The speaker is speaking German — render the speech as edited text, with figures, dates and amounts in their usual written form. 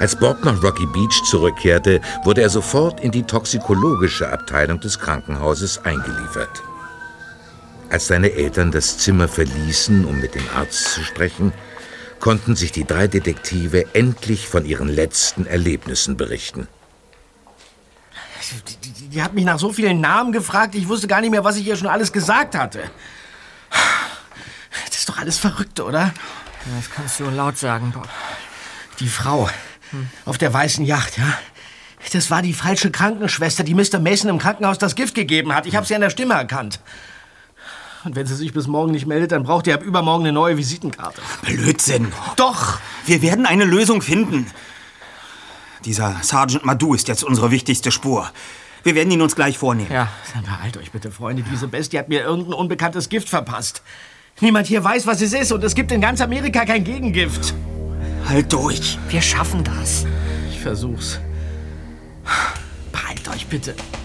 Als Bob nach Rocky Beach zurückkehrte, wurde er sofort in die toxikologische Abteilung des Krankenhauses eingeliefert. Als seine Eltern das Zimmer verließen, um mit dem Arzt zu sprechen, konnten sich die 3 Detektive endlich von ihren letzten Erlebnissen berichten. Die hat mich nach so vielen Namen gefragt, ich wusste gar nicht mehr, was ich ihr schon alles gesagt hatte. Das ist doch alles verrückt, oder? Das kannst du laut sagen, Bob. Die Frau auf der weißen Yacht, ja? Das war die falsche Krankenschwester, die Mr. Mason im Krankenhaus das Gift gegeben hat. Ich habe sie an der Stimme erkannt. Und wenn sie sich bis morgen nicht meldet, dann braucht ihr ab übermorgen eine neue Visitenkarte. Blödsinn. Doch! Wir werden eine Lösung finden. Dieser Sergeant Madou ist jetzt unsere wichtigste Spur. Wir werden ihn uns gleich vornehmen. Ja. Dann beeilt euch bitte, Freunde. Diese Bestie hat mir irgendein unbekanntes Gift verpasst. Niemand hier weiß, was es ist. Und es gibt in ganz Amerika kein Gegengift. Halt durch. Wir schaffen das. Ich versuch's. Beeilt euch bitte.